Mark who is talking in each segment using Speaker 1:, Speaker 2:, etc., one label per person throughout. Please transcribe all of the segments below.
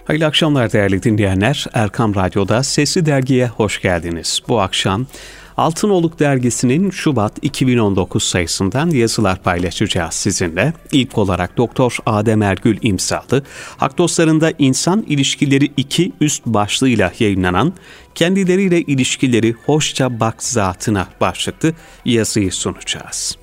Speaker 1: Hayırlı akşamlar değerli dinleyenler. Erkam Radyo'da Sesli Dergi'ye hoş geldiniz. Bu akşam Altınoluk Dergisi'nin Şubat 2019 sayısından yazılar paylaşacağız sizinle. İlk olarak Doktor Adem Ergül imzalı, Hak Dostlarında İnsan İlişkileri 2 üst başlığıyla yayınlanan Kendileriyle İlişkileri Hoşça Bak Zatına başlıklı yazıyı sunacağız.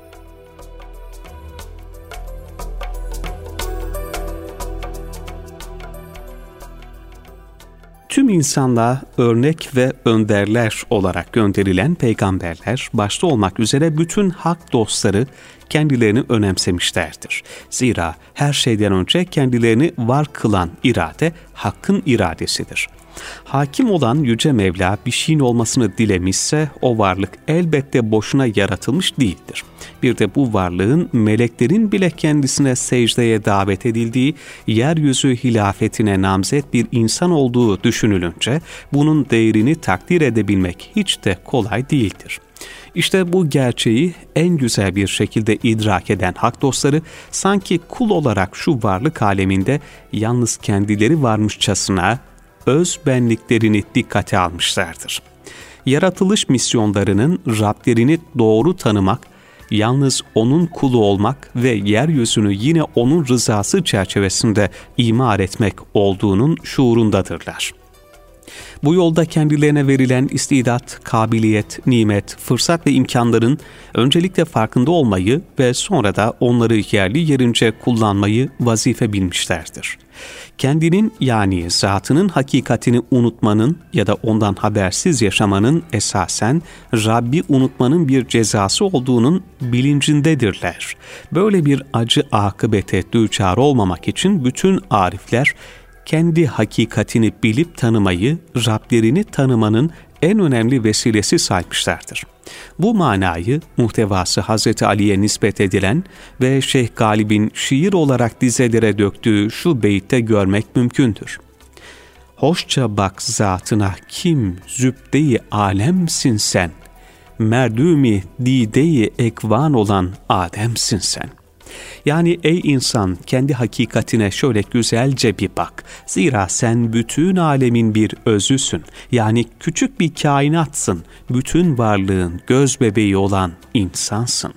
Speaker 1: Tüm insanlığa örnek ve önderler olarak gönderilen peygamberler, başta olmak üzere bütün hak dostları kendilerini önemsemişlerdir. Zira her şeyden önce kendilerini var kılan irade, hakkın iradesidir. Hakim olan Yüce Mevla bir şeyin olmasını dilemişse o varlık elbette boşuna yaratılmış değildir. Bir de bu varlığın meleklerin bile kendisine secdeye davet edildiği, yeryüzü hilafetine namzet bir insan olduğu düşünülünce bunun değerini takdir edebilmek hiç de kolay değildir. İşte bu gerçeği en güzel bir şekilde idrak eden hak dostları sanki kul olarak şu varlık aleminde yalnız kendileri varmışçasına öz benliklerini dikkate almışlardır. Yaratılış misyonlarının Rablerini doğru tanımak, yalnız O'nun kulu olmak ve yeryüzünü yine O'nun rızası çerçevesinde imar etmek olduğunun şuurundadırlar. Bu yolda kendilerine verilen istidat, kabiliyet, nimet, fırsat ve imkanların öncelikle farkında olmayı ve sonra da onları yerli yerince kullanmayı vazife bilmişlerdir. Kendinin yani zatının hakikatini unutmanın ya da ondan habersiz yaşamanın esasen Rabbi unutmanın bir cezası olduğunun bilincindedirler. Böyle bir acı akıbete düçar olmamak için bütün arifler kendi hakikatini bilip tanımayı, Rablerini tanımanın en önemli vesilesi saymışlardır. Bu manayı muhtevası Hazreti Ali'ye nispet edilen ve Şeyh Galib'in şiir olarak dizelere döktüğü şu beytte görmek mümkündür. Hoşça bak zatına kim zübde-i alemsin sen, merdûmi dide-i ekvan olan Adem'sin sen. Yani ey insan kendi hakikatine şöyle güzelce bir bak. Zira sen bütün alemin bir özüsün. Yani küçük bir kainatsın. Bütün varlığın göz bebeği olan insansın.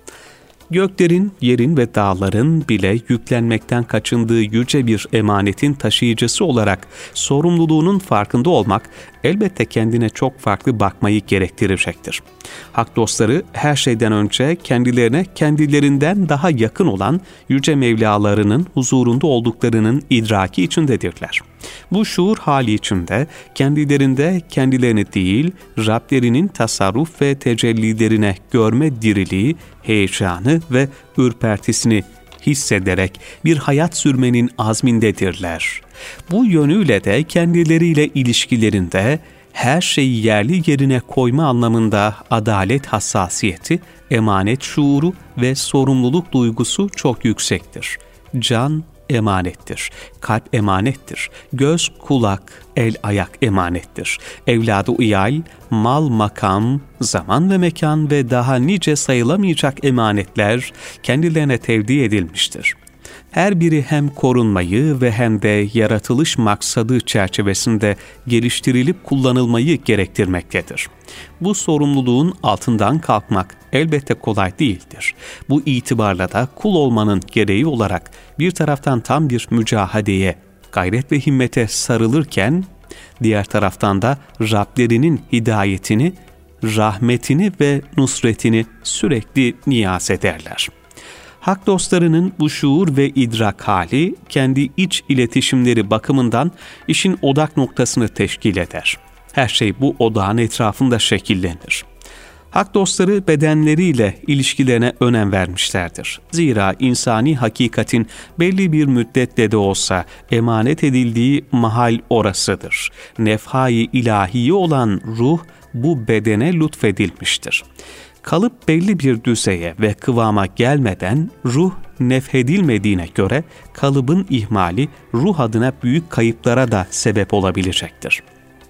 Speaker 1: Göklerin, yerin ve dağların bile yüklenmekten kaçındığı yüce bir emanetin taşıyıcısı olarak sorumluluğunun farkında olmak elbette kendine çok farklı bakmayı gerektirecektir. Hak dostları her şeyden önce kendilerine kendilerinden daha yakın olan yüce Mevlalarının huzurunda olduklarının idraki içindedirler. Bu şuur hali içinde kendilerinde kendilerini değil, Rablerinin tasarruf ve tecellilerine görme diriliği, heyecanı ve ürpertisini hissederek bir hayat sürmenin azmindedirler. Bu yönüyle de kendileriyle ilişkilerinde her şeyi yerli yerine koyma anlamında adalet hassasiyeti, emanet şuuru ve sorumluluk duygusu çok yüksektir. Can emanettir, kalp emanettir, göz, kulak, el, ayak emanettir. Evladı iyal, mal, makam, zaman ve mekan ve daha nice sayılamayacak emanetler kendilerine tevdi edilmiştir. Her biri hem korunmayı ve hem de yaratılış maksadı çerçevesinde geliştirilip kullanılmayı gerektirmektedir. Bu sorumluluğun altından kalkmak elbette kolay değildir. Bu itibarla da kul olmanın gereği olarak bir taraftan tam bir mücahadeye, gayret ve himmete sarılırken, diğer taraftan da Rablerinin hidayetini, rahmetini ve nusretini sürekli niyaz ederler. Hak dostlarının bu şuur ve idrak hali kendi iç iletişimleri bakımından işin odak noktasını teşkil eder. Her şey bu odağın etrafında şekillenir. Hak dostları bedenleriyle ilişkilerine önem vermişlerdir. Zira insani hakikatin belli bir müddetle de olsa emanet edildiği mahal orasıdır. Nefhai ilahiye olan ruh bu bedene lütfedilmiştir. Kalıp belli bir düzeye ve kıvama gelmeden ruh nefhedilmediğine göre kalıbın ihmali ruh adına büyük kayıplara da sebep olabilecektir.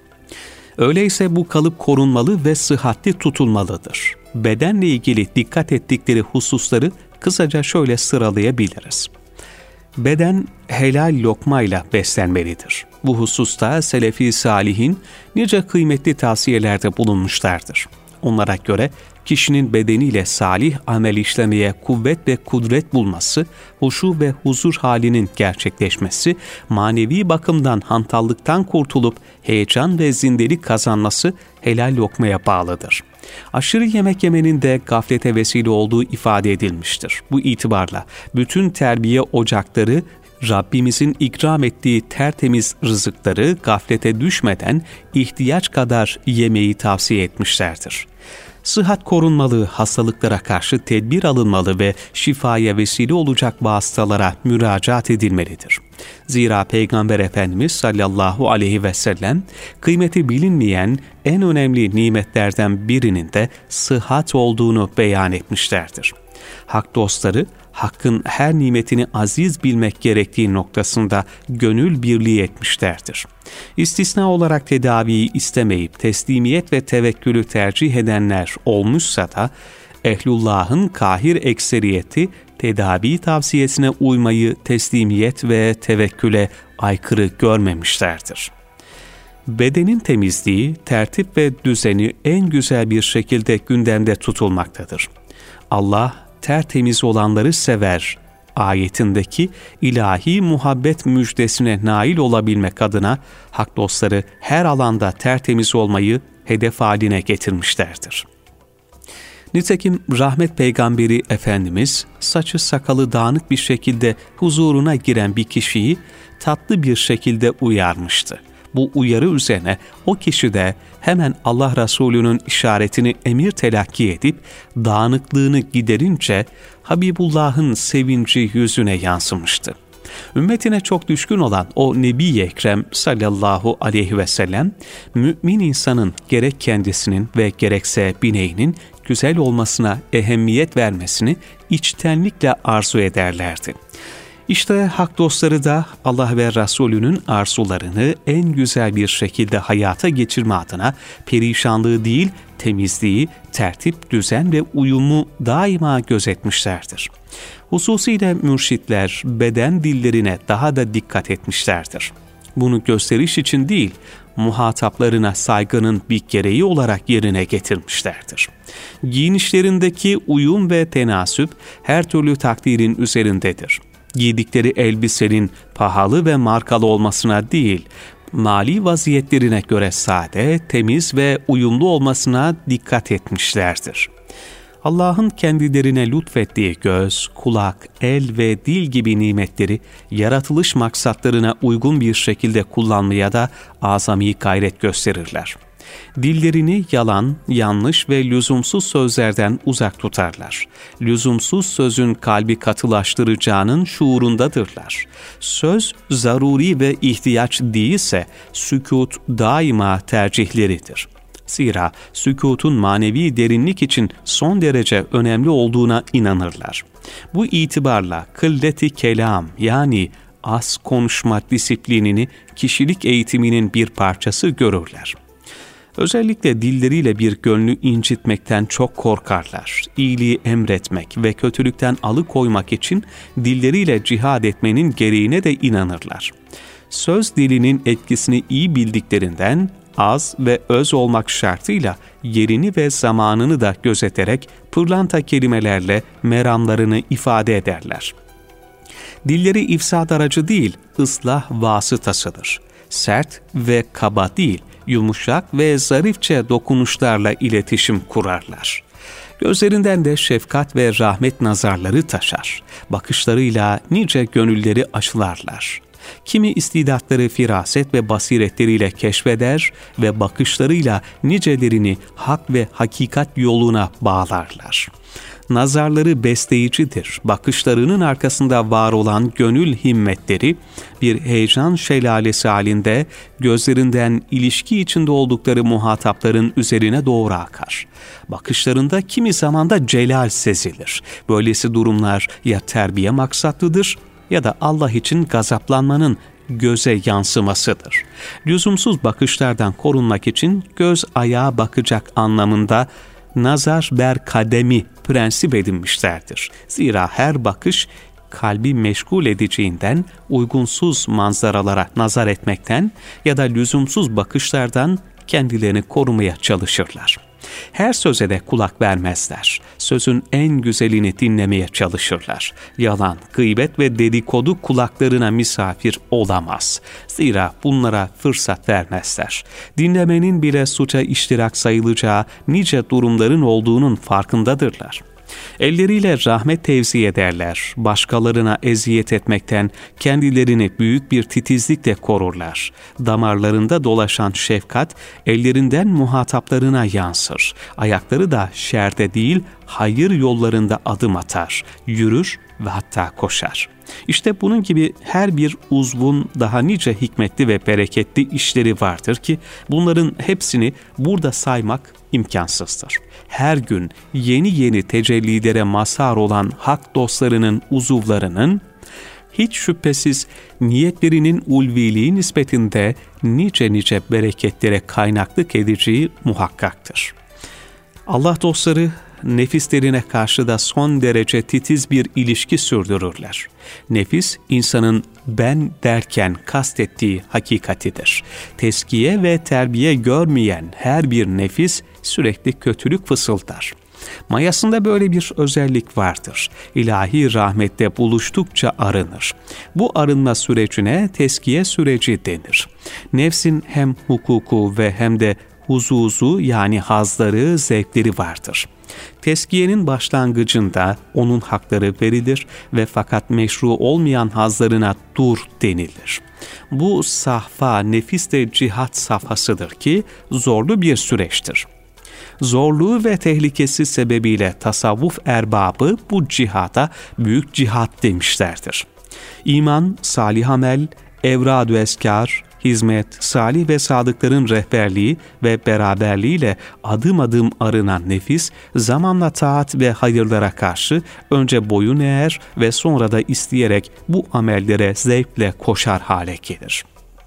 Speaker 1: Öyleyse bu kalıp korunmalı ve sıhhatli tutulmalıdır. Bedenle ilgili dikkat ettikleri hususları kısaca şöyle sıralayabiliriz. Beden helal lokmayla beslenmelidir. Bu hususta Selefi Salihin nice kıymetli tavsiyelerde bulunmuşlardır. Onlara göre kişinin bedeniyle salih amel işlemeye kuvvet ve kudret bulması, huşu ve huzur halinin gerçekleşmesi, manevi bakımdan hantallıktan kurtulup heyecan ve zindelik kazanması helal lokmaya bağlıdır. Aşırı yemek yemenin de gaflete vesile olduğu ifade edilmiştir. Bu itibarla bütün terbiye ocakları Rabbimizin ikram ettiği tertemiz rızıkları gaflete düşmeden ihtiyaç kadar yemeyi tavsiye etmişlerdir. Sıhhat korunmalı, hastalıklara karşı tedbir alınmalı ve şifaya vesile olacak vasıtalara müracaat edilmelidir. Zira Peygamber Efendimiz sallallahu aleyhi ve sellem kıymeti bilinmeyen en önemli nimetlerden birinin de sıhhat olduğunu beyan etmişlerdir. Hak dostları, Hakk'ın her nimetini aziz bilmek gerektiği noktasında gönül birliği etmişlerdir. İstisna olarak tedaviyi istemeyip teslimiyet ve tevekkülü tercih edenler olmuşsa da, ehlullahın kahir ekseriyeti tedavi tavsiyesine uymayı teslimiyet ve tevekküle aykırı görmemişlerdir. Bedenin temizliği, tertip ve düzeni en güzel bir şekilde gündemde tutulmaktadır. Allah, tertemiz olanları sever ayetindeki ilahi muhabbet müjdesine nail olabilmek adına hak dostları her alanda tertemiz olmayı hedef haline getirmişlerdir. Nitekim rahmet peygamberi Efendimiz saçı sakalı dağınık bir şekilde huzuruna giren bir kişiyi tatlı bir şekilde uyarmıştı. Bu uyarı üzerine o kişi de hemen Allah Resulü'nün işaretini emir telakki edip dağınıklığını giderince Habibullah'ın sevinci yüzüne yansımıştı. Ümmetine çok düşkün olan o Nebi-i Ekrem sallallahu aleyhi ve sellem, mümin insanın gerek kendisinin ve gerekse bineğinin güzel olmasına ehemmiyet vermesini içtenlikle arzu ederlerdi. İşte hak dostları da Allah ve Resulünün arzularını en güzel bir şekilde hayata geçirme adına perişanlığı değil, temizliği, tertip, düzen ve uyumu daima gözetmişlerdir. Hususiyle mürşitler beden dillerine daha da dikkat etmişlerdir. Bunu gösteriş için değil, muhataplarına saygının bir gereği olarak yerine getirmişlerdir. Giyinişlerindeki uyum ve tenasüp her türlü takdirin üzerindedir. Giydikleri elbisenin pahalı ve markalı olmasına değil, mali vaziyetlerine göre sade, temiz ve uyumlu olmasına dikkat etmişlerdir. Allah'ın kendilerine lütfettiği göz, kulak, el ve dil gibi nimetleri yaratılış maksatlarına uygun bir şekilde kullanmaya da azami gayret gösterirler. Dillerini yalan, yanlış ve lüzumsuz sözlerden uzak tutarlar. Lüzumsuz sözün kalbi katılaştıracağının şuurundadırlar. Söz zaruri ve ihtiyaç değilse sükût daima tercihleridir. Zira sükûtun manevi derinlik için son derece önemli olduğuna inanırlar. Bu itibarla kılleti kelam yani az konuşma disiplinini kişilik eğitiminin bir parçası görürler. Özellikle dilleriyle bir gönlü incitmekten çok korkarlar. İyiliği emretmek ve kötülükten alıkoymak için dilleriyle cihad etmenin gereğine de inanırlar. Söz dilinin etkisini iyi bildiklerinden az ve öz olmak şartıyla yerini ve zamanını da gözeterek pırlanta kelimelerle meramlarını ifade ederler. Dilleri ifsad aracı değil, ıslah vasıtasıdır. Sert ve kaba değil, yumuşak ve zarifçe dokunuşlarla iletişim kurarlar. Gözlerinden de şefkat ve rahmet nazarları taşar. Bakışlarıyla nice gönülleri aşılarlar. Kimi istidatları firaset ve basiretleriyle keşfeder ve bakışlarıyla nicelerini hak ve hakikat yoluna bağlarlar. Nazarları besleyicidir. Bakışlarının arkasında var olan gönül himmetleri bir heyecan şelalesi halinde gözlerinden ilişki içinde oldukları muhatapların üzerine doğru akar. Bakışlarında kimi zamanda celal sezilir. Böylesi durumlar ya terbiye maksatlıdır ya da Allah için gazaplanmanın göze yansımasıdır. Lüzumsuz bakışlardan korunmak için göz ayağa bakacak anlamında nazar ber kademi prensip edinmişlerdir. Zira her bakış kalbi meşgul edeceğinden uygunsuz manzaralara nazar etmekten ya da lüzumsuz bakışlardan kendilerini korumaya çalışırlar. Her söze de kulak vermezler. Sözün en güzelini dinlemeye çalışırlar. Yalan, gıybet ve dedikodu kulaklarına misafir olamaz. Zira bunlara fırsat vermezler. Dinlemenin bile suça iştirak sayılacağı nice durumların olduğunun farkındadırlar. Elleriyle rahmet tevzi ederler, başkalarına eziyet etmekten kendilerini büyük bir titizlikle korurlar. Damarlarında dolaşan şefkat ellerinden muhataplarına yansır. Ayakları da şerde değil, hayır yollarında adım atar, yürür ve hatta koşar. İşte bunun gibi her bir uzvun daha nice hikmetli ve bereketli işleri vardır ki bunların hepsini burada saymak imkansızdır. Her gün yeni yeni tecellilere mazhar olan hak dostlarının uzuvlarının hiç şüphesiz niyetlerinin ulviliği nispetinde nice bereketlere kaynaklık edeceği muhakkaktır. Allah dostları nefislerine karşı da son derece titiz bir ilişki sürdürürler. Nefis, insanın ben derken kastettiği hakikatidir. Teskiye ve terbiye görmeyen her bir nefis sürekli kötülük fısıldar. Mayasında böyle bir özellik vardır. İlahi rahmette buluştukça arınır. Bu arınma sürecine teskiye süreci denir. Nefsin hem hukuku ve hem de huzuzu yani hazları, zevkleri vardır. Teskiyenin başlangıcında onun hakları verilir ve fakat meşru olmayan hazlarına dur denilir. Bu safha nefis de cihat safhasıdır ki zorlu bir süreçtir. Zorluğu ve tehlikesi sebebiyle tasavvuf erbabı bu cihada büyük cihat demişlerdir. İman, salih amel, evrad-ı eskar, hizmet, salih ve sadıkların rehberliği ve beraberliğiyle adım adım arınan nefis, zamanla taat ve hayırlara karşı önce boyun eğer ve sonra da isteyerek bu amellere zevkle koşar hale gelir.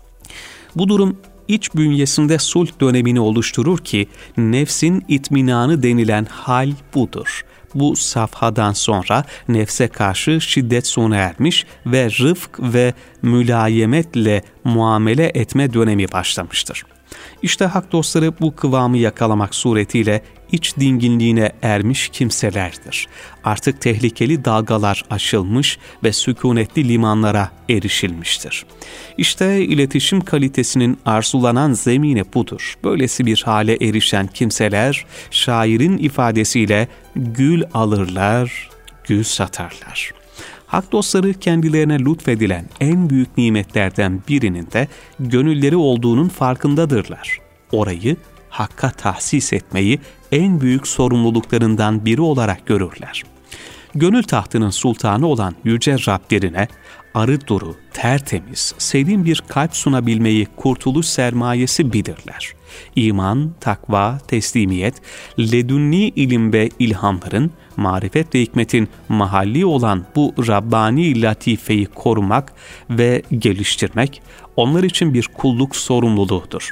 Speaker 1: Bu durum iç bünyesinde sulh dönemini oluşturur ki nefsin itminanı denilen hal budur. Bu safhadan sonra nefse karşı şiddet sona ermiş ve rıfk ve mülayemetle muamele etme dönemi başlamıştır. İşte hak dostları bu kıvamı yakalamak suretiyle iç dinginliğine ermiş kimselerdir. Artık tehlikeli dalgalar aşılmış ve sükunetli limanlara erişilmiştir. İşte iletişim kalitesinin arzulanan zemini budur. Böylesi bir hale erişen kimseler şairin ifadesiyle gül alırlar, gül satarlar. Hak dostları kendilerine lütfedilen en büyük nimetlerden birinin de gönülleri olduğunun farkındadırlar. Orayı hakka tahsis etmeyi en büyük sorumluluklarından biri olarak görürler. Gönül tahtının sultanı olan yüce Rablerine arı duru, tertemiz, serin bir kalp sunabilmeyi kurtuluş sermayesi bilirler. İman, takva, teslimiyet, ledünni ilim ve ilhamların, marifet ve hikmetin mahalli olan bu Rabbani latifeyi korumak ve geliştirmek onlar için bir kulluk sorumluluğudur.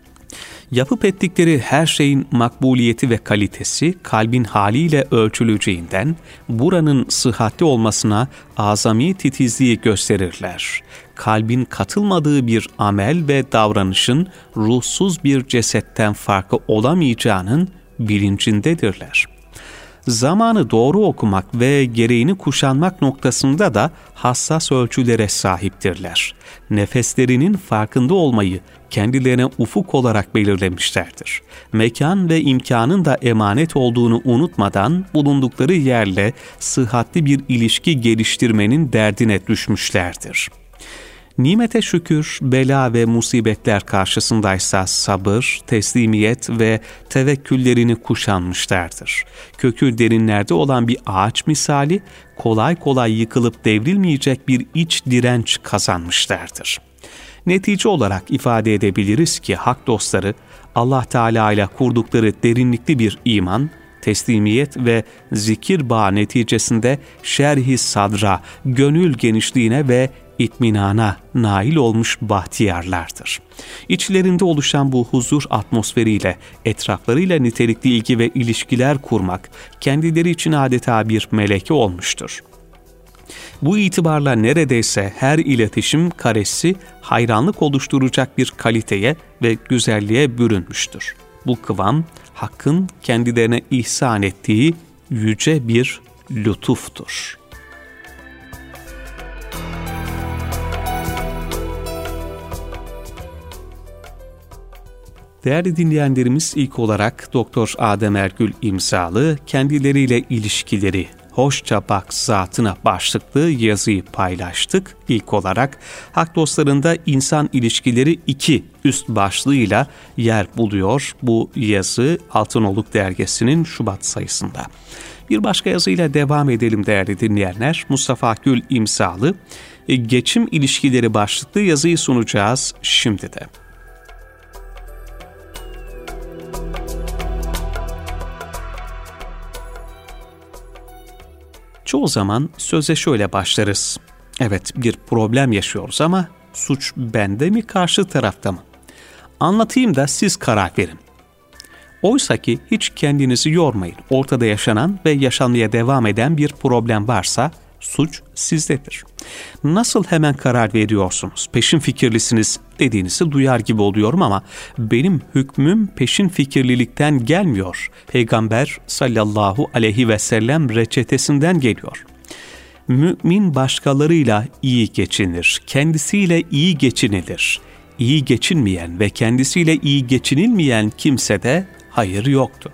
Speaker 1: Yapıp ettikleri her şeyin makbuliyeti ve kalitesi kalbin haliyle ölçüleceğinden buranın sıhhatli olmasına azami titizliği gösterirler. Kalbin katılmadığı bir amel ve davranışın ruhsuz bir cesetten farkı olamayacağının bilincindedirler. Zamanı doğru okumak ve gereğini kuşanmak noktasında da hassas ölçülere sahiptirler. Nefeslerinin farkında olmayı kendilerine ufuk olarak belirlemişlerdir. Mekan ve imkanın da emanet olduğunu unutmadan bulundukları yerle sıhhatli bir ilişki geliştirmenin derdine düşmüşlerdir. Nimete şükür, bela ve musibetler karşısındaysa sabır, teslimiyet ve tevekküllerini kuşanmışlardır. Kökü derinlerde olan bir ağaç misali, kolay kolay yıkılıp devrilmeyecek bir iç direnç kazanmışlardır. Netice olarak ifade edebiliriz ki hak dostları, Allah Teala ile kurdukları derinlikli bir iman, teslimiyet ve zikir bağı neticesinde şerh-i sadra, gönül genişliğine ve itminana nail olmuş bahtiyarlardır. İçlerinde oluşan bu huzur atmosferiyle etraflarıyla nitelikli ilgi ve ilişkiler kurmak kendileri için adeta bir meleke olmuştur. Bu itibarla neredeyse her iletişim karesi hayranlık oluşturacak bir kaliteye ve güzelliğe bürünmüştür. Bu kıvam, Hakk'ın kendilerine ihsan ettiği yüce bir lütuftur. Değerli dinleyenlerimiz, ilk olarak Doktor Adem Ergül imzalı Kendileriyle İlişkileri, Hoşça Bak Zatına başlıklı yazıyı paylaştık. İlk olarak Hak Dostlarında İnsan İlişkileri 2 üst başlığıyla yer buluyor bu yazı Altınoluk Dergisi'nin Şubat sayısında. Bir başka yazıyla devam edelim değerli dinleyenler. Mustafa Gül imzalı Geçim İlişkileri başlıklı yazıyı sunacağız şimdi de. Çoğu zaman söze şöyle başlarız. Evet, bir problem yaşıyoruz ama suç bende mi, karşı tarafta mı? Anlatayım da siz karar verin. Oysa ki hiç kendinizi yormayın. Ortada yaşanan ve yaşanmaya devam eden bir problem varsa suç sizdedir. Nasıl hemen karar veriyorsunuz, peşin fikirlisiniz dediğinizi duyar gibi oluyorum ama benim hükmüm peşin fikirlilikten gelmiyor. Peygamber sallallahu aleyhi ve sellem reçetesinden geliyor. Mümin başkalarıyla iyi geçinir, kendisiyle iyi geçinilir. İyi geçinmeyen ve kendisiyle iyi geçinilmeyen kimsede hayır yoktur.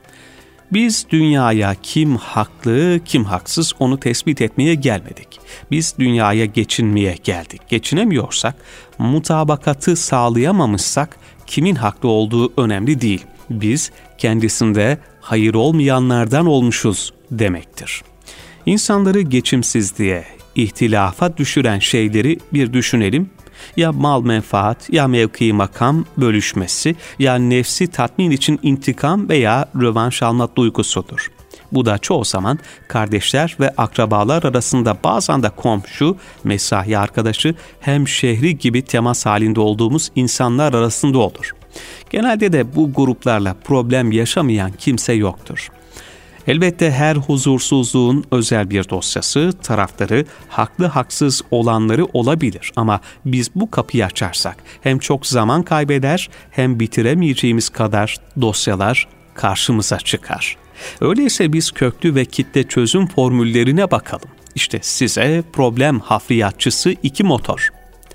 Speaker 1: Biz dünyaya kim haklı, kim haksız onu tespit etmeye gelmedik. Biz dünyaya geçinmeye geldik. Geçinemiyorsak, mutabakatı sağlayamamışsak kimin haklı olduğu önemli değil. Biz kendisinde hayır olmayanlardan olmuşuz demektir. İnsanları geçimsizliğe, ihtilafa düşüren şeyleri bir düşünelim. Ya mal menfaat, ya mevki makam bölüşmesi, ya nefsi tatmin için intikam veya rövanş alma duygusudur. Bu da çoğu zaman kardeşler ve akrabalar arasında, bazen de komşu, mesai arkadaşı, hemşehri gibi temas halinde olduğumuz insanlar arasında olur. Genelde de bu gruplarla problem yaşamayan kimse yoktur. Elbette her huzursuzluğun özel bir dosyası, tarafları, haklı haksız olanları olabilir ama biz bu kapıyı açarsak hem çok zaman kaybeder hem bitiremeyeceğimiz kadar dosyalar karşımıza çıkar. Öyleyse biz köklü ve kitle çözüm formüllerine bakalım. İşte size problem hafriyatçısı 2 motor.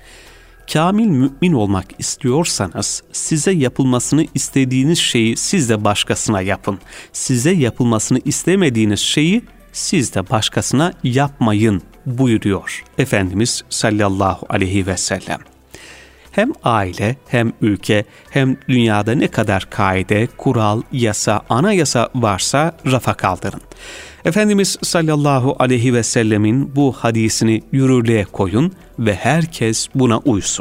Speaker 1: Kamil mümin olmak istiyorsanız size yapılmasını istediğiniz şeyi siz de başkasına yapın. Size yapılmasını istemediğiniz şeyi siz de başkasına yapmayın buyuruyor Efendimiz sallallahu aleyhi ve sellem. Hem aile, hem ülke, hem dünyada ne kadar kaide, kural, yasa, anayasa varsa rafa kaldırın. Efendimiz sallallahu aleyhi ve sellemin bu hadisini yürürlüğe koyun ve herkes buna uysun.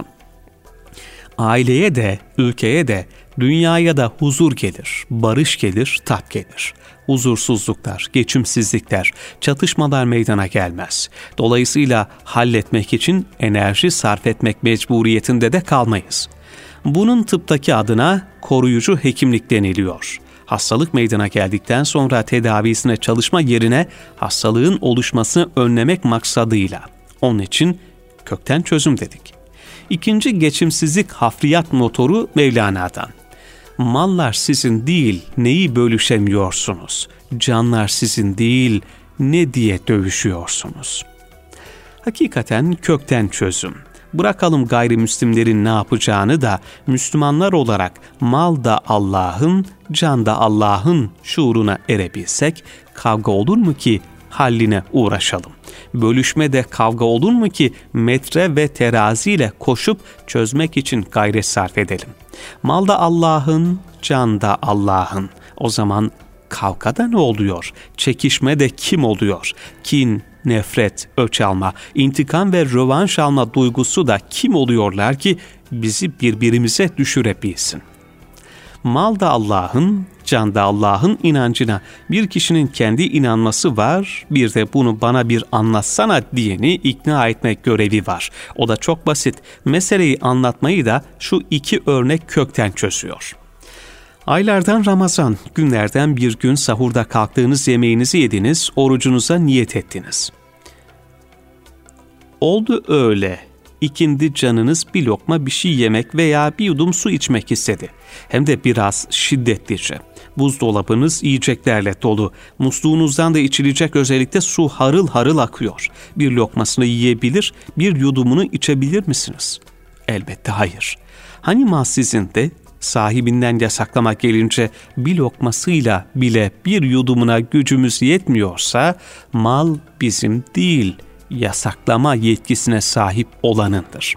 Speaker 1: Aileye de, ülkeye de, dünyaya da huzur gelir, barış gelir, tat gelir. Huzursuzluklar, geçimsizlikler, çatışmalar meydana gelmez. Dolayısıyla halletmek için enerji sarf etmek mecburiyetinde de kalmayız. Bunun tıptaki adına koruyucu hekimlik deniliyor. Hastalık meydana geldikten sonra tedavisine çalışma yerine hastalığın oluşmasını önlemek maksadıyla. Onun için kökten çözüm dedik. İkinci geçimsizlik hafriyat motoru Mevlana'dan. Mallar sizin değil, neyi bölüşemiyorsunuz? Canlar sizin değil, ne diye dövüşüyorsunuz? Hakikaten kökten çözüm. Bırakalım gayrimüslimlerin ne yapacağını da Müslümanlar olarak mal da Allah'ın, can da Allah'ın şuuruna erebilsek, kavga olur mu ki halline uğraşalım? Bölüşme de kavga olur mu ki metre ve teraziyle koşup çözmek için gayret sarf edelim? Mal da Allah'ın, can da Allah'ın. O zaman kavgada ne oluyor? Çekişme de kim oluyor? Kin, nefret, öç alma, intikam ve rövanş alma duygusu da kim oluyorlar ki bizi birbirimize düşürebilsin? Mal da Allah'ın, can da Allah'ın inancına bir kişinin kendi inanması var, bir de bunu bana bir anlatsana diyeni ikna etmek görevi var. O da çok basit. Meseleyi anlatmayı da şu 2 örnek kökten çözüyor. Aylardan Ramazan, günlerden bir gün sahurda kalktığınız yemeğinizi yediniz, orucunuza niyet ettiniz. oldu öyle. İkindi canınız bir lokma bir şey yemek veya bir yudum su içmek istedi. Hem de biraz şiddetlice. Buzdolabınız yiyeceklerle dolu. Musluğunuzdan da içilecek özellikle su harıl harıl akıyor. Bir lokmasını yiyebilir, bir yudumunu içebilir misiniz? Elbette hayır. Hani mal sizin de sahibinden yasaklamak gelince bir lokmasıyla bile bir yudumuna gücümüz yetmiyorsa mal bizim değil, yasaklama yetkisine sahip olanındır.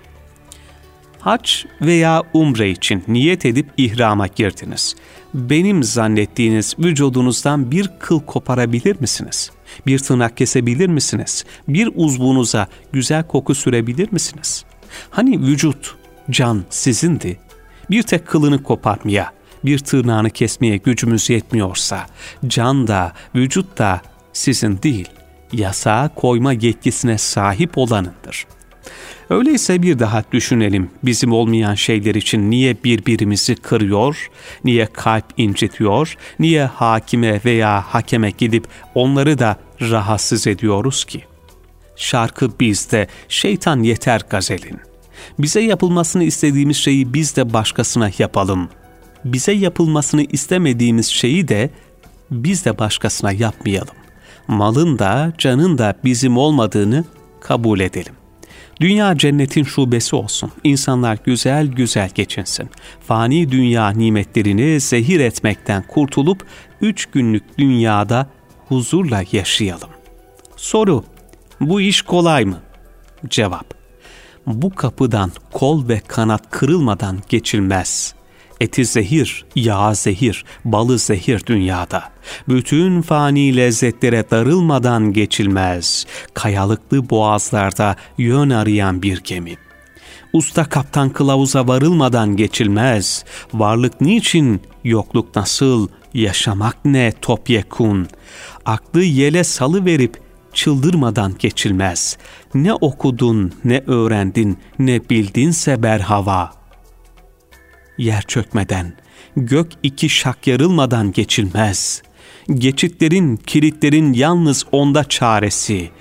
Speaker 1: Hac veya umre için niyet edip ihrama girdiniz. Benim zannettiğiniz vücudunuzdan bir kıl koparabilir misiniz? Bir tırnak kesebilir misiniz? Bir uzvunuza güzel koku sürebilir misiniz? Hani vücut, can sizindi. Bir tek kılını koparmaya, bir tırnağını kesmeye gücümüz yetmiyorsa, can da, vücut da sizin değil, yasağa koyma yetkisine sahip olanındır. Öyleyse bir daha düşünelim, bizim olmayan şeyler için niye birbirimizi kırıyor, niye kalp incitiyor, niye hakime veya hakeme gidip onları da rahatsız ediyoruz ki? Şarkı bizde, şeytan yeter gazelin. Bize yapılmasını istediğimiz şeyi biz de başkasına yapalım. Bize yapılmasını istemediğimiz şeyi de biz de başkasına yapmayalım. Malın da canın da bizim olmadığını kabul edelim. Dünya cennetin şubesi olsun. İnsanlar güzel güzel geçinsin. Fani dünya nimetlerini zehir etmekten kurtulup 3 günlük dünyada huzurla yaşayalım. Soru: bu iş kolay mı? Cevap: bu kapıdan kol ve kanat kırılmadan geçilmez. Eti zehir, yağı zehir, balı zehir dünyada. Bütün fani lezzetlere darılmadan geçilmez. Kayalıklı boğazlarda yön arayan bir gemi. Usta kaptan kılavuza varılmadan geçilmez. Varlık niçin, yokluk nasıl, yaşamak ne topyekun. Aklı yele salıverip çıldırmadan geçilmez. Ne okudun, ne öğrendin, ne bildinse berhava. Yer çökmeden, gök iki şak yarılmadan geçilmez. Geçitlerin, kilitlerin yalnız onda çaresi.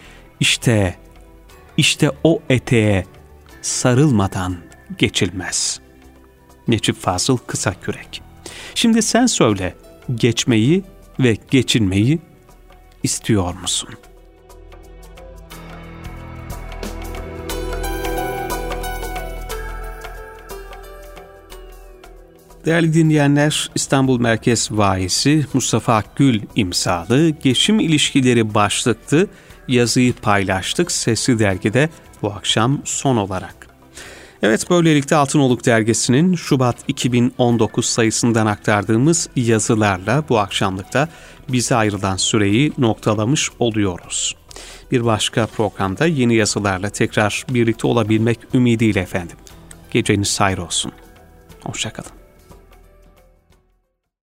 Speaker 1: İşte o eteğe sarılmadan geçilmez. Necip Fazıl Kısakürek. Şimdi sen söyle, geçmeyi ve geçinmeyi istiyor musun? Değerli dinleyenler, İstanbul Merkez Vaisi Mustafa Akgül imzalı Geçim İlişkileri başlıklı yazıyı paylaştık Sesli Dergi'de bu akşam son olarak. Evet, böylelikle Altınoluk Dergisi'nin Şubat 2019 sayısından aktardığımız yazılarla bu akşamlıkta bize ayrılan süreyi noktalamış oluyoruz. Bir başka programda yeni yazılarla tekrar birlikte olabilmek ümidiyle efendim. Geceniz hayır olsun. Hoşça kalın.